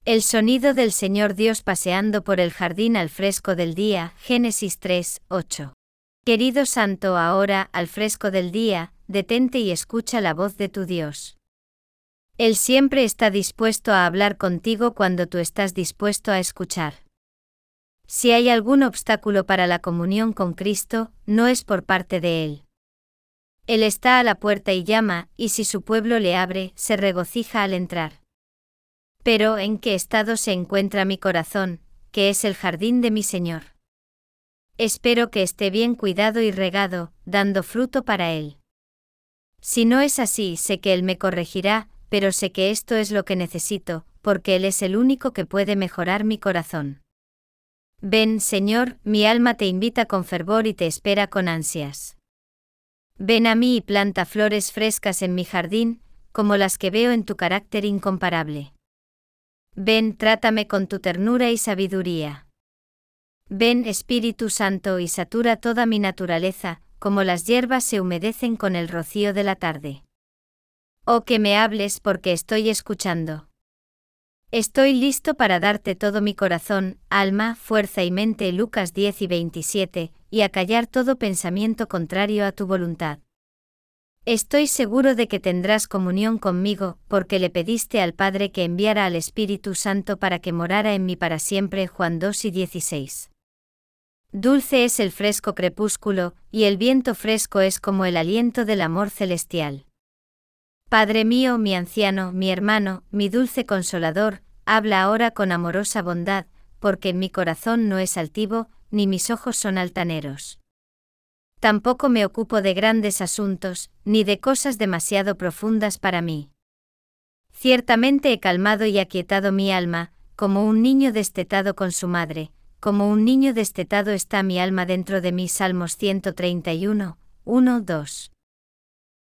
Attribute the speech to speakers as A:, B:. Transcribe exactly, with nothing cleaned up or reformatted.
A: El sonido del Señor Dios paseando por el jardín al fresco del día, Génesis tres, ocho. Querido Santo, ahora, al fresco del día, detente y escucha la voz de tu Dios. Él siempre está dispuesto a hablar contigo cuando tú estás dispuesto a escuchar. Si hay algún obstáculo para la comunión con Cristo, no es por parte de Él. Él está a la puerta y llama, y si su pueblo le abre, se regocija al entrar. Pero ¿en qué estado se encuentra mi corazón, que es el jardín de mi Señor? Espero que esté bien cuidado y regado, dando fruto para Él. Si no es así, sé que Él me corregirá, pero sé que esto es lo que necesito, porque Él es el único que puede mejorar mi corazón. Ven, Señor, mi alma te invita con fervor y te espera con ansias. Ven a mí y planta flores frescas en mi jardín, como las que veo en tu carácter incomparable. Ven, trátame con tu ternura y sabiduría. Ven, Espíritu Santo, y satura toda mi naturaleza, como las hierbas se humedecen con el rocío de la tarde. Oh, que me hables porque estoy escuchando. Estoy listo para darte todo mi corazón, alma, fuerza y mente. Lucas diez y veintisiete, y a callar todo pensamiento contrario a tu voluntad. Estoy seguro de que tendrás comunión conmigo, porque le pediste al Padre que enviara al Espíritu Santo para que morara en mí para siempre. Juan dos y dieciséis. Dulce es el fresco crepúsculo, y el viento fresco es como el aliento del amor celestial. Padre mío, mi anciano, mi hermano, mi dulce consolador, habla ahora con amorosa bondad, porque mi corazón no es altivo, ni mis ojos son altaneros. Tampoco me ocupo de grandes asuntos, ni de cosas demasiado profundas para mí. Ciertamente he calmado y aquietado mi alma, como un niño destetado con su madre, como un niño destetado está mi alma dentro de mí. Salmos ciento treinta y uno, uno, dos.